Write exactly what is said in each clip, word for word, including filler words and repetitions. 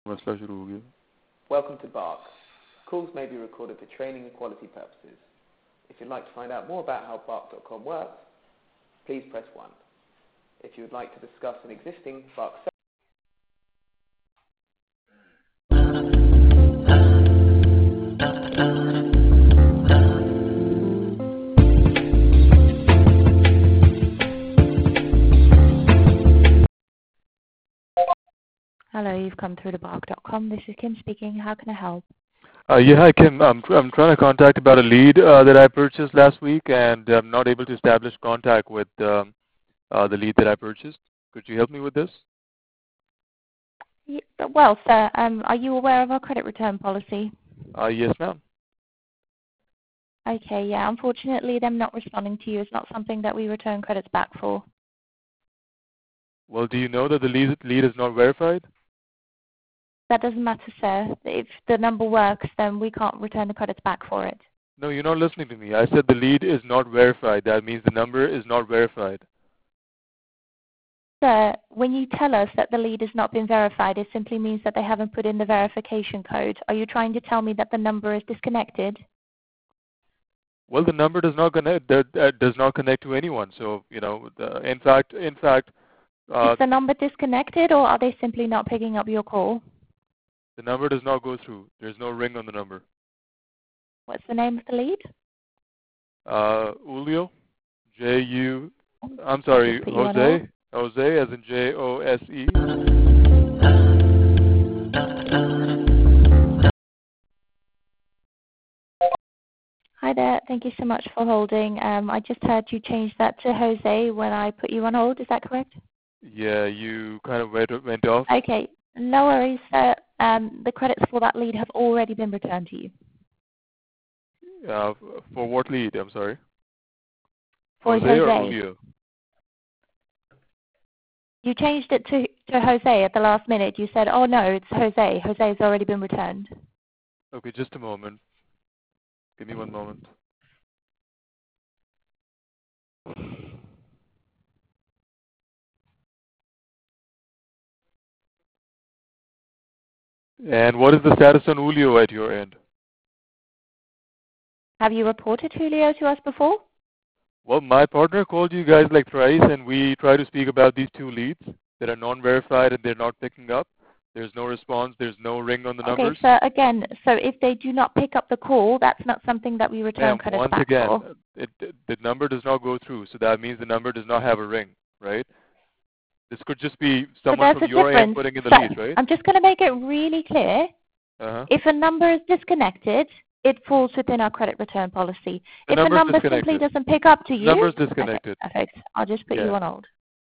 मसला शुरू हो गया. Welcome to Bark. Calls may be recorded for training and quality purposes. If you'd like to find out more about how bark dot com works, please press one. If you would like to discuss an existing Bark service. Hello, you've come through to bark dot com. This is Kim speaking. How can I help? Uh, yeah, hi Kim. I'm I'm trying to contact about a lead uh, that I purchased last week, and I'm not able to establish contact with um, uh, the lead that I purchased. Could you help me with this? Yeah, well, sir, um, are you aware of our credit return policy? Uh, yes, ma'am. Okay, yeah. Unfortunately, them not responding to you is not something that we return credits back for. Well, do you know that the lead lead is not verified? That doesn't matter, sir. If the number works, then we can't return the credits back for it. No, you're not listening to me. I said the lead is not verified. That means the number is not verified. Sir, when you tell us that the lead has not been verified, it simply means that they haven't put in the verification code. Are you trying to tell me that the number is disconnected? Well, the number does not connect. That, that does not connect to anyone. So, you know, the, in fact, in fact, uh, is the number disconnected, or are they simply not picking up your call? The number does not go through. There's no ring on the number. What's the name of the lead? Uh, Julio, J U. I'm sorry, Jose. Jose, as in J O S E. Hi there. Thank you so much for holding. Um, I just heard you change that to Jose when I put you on hold. Is that correct? Yeah, you kind of went, went off. Okay. No worries, sir. Um, the credits for that lead have already been returned to you. Uh, for what lead? I'm sorry. For Jose, Jose. or Julio? You changed it to, to Jose at the last minute. You said, oh no, it's Jose. Jose has already been returned. Okay, just a moment. Give me one moment. And what is the status on Julio at your end? Have you reported Julio to us before? Well, my partner called you guys like thrice, and we try to speak about these two leads that are non-verified and they're not picking up. There's no response. There's no ring on the okay, numbers. Okay, so again, so if they do not pick up the call, that's not something that we return credits once back again, for. It, it, the number does not go through, so that means the number does not have a ring, right? This could just be someone from your difference. end putting in the so lead, right? I'm just going to make it really clear. Uh-huh. If a number is disconnected, it falls within our credit return policy. The if a number disconnected. simply doesn't pick up to you, number's disconnected. Okay, perfect. I'll just put yeah. you on hold.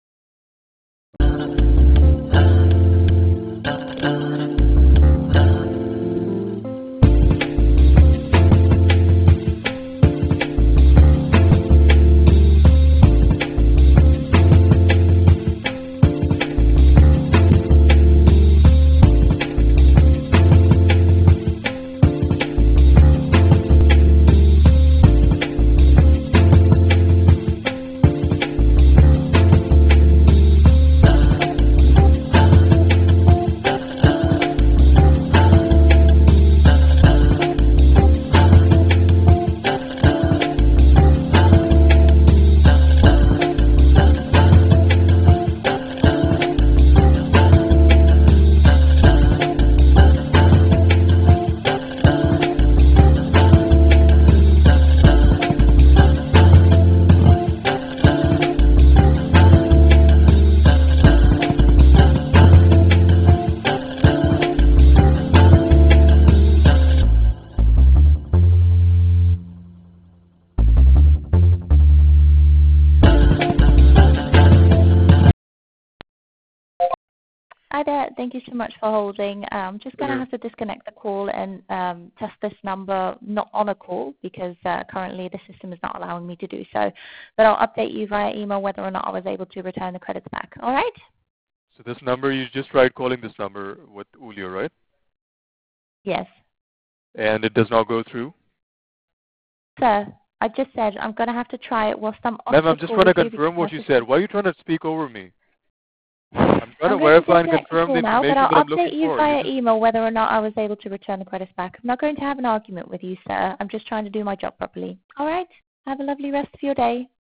Hi there. Thank you so much for holding. I'm just going to have to disconnect the call and um, test this number not on a call because uh, currently the system is not allowing me to do so. But I'll update you via email whether or not I was able to return the credits back. All right? So this number, you just tried calling this number with Julio, right? Yes. And it does not go through? Sir, I just said I'm going to have to try it whilst I'm off Ma'am, the I'm just call trying to with you confirm what you said. Why are you trying to speak over me? I'm trying I'm to going to verify and disconnect the confirm the call now, but information I'll that I'm update looking you for. via You just, email whether or not I was able to return the credits back. I'm not going to have an argument with you, sir. I'm just trying to do my job properly. All right? Have a lovely rest of your day.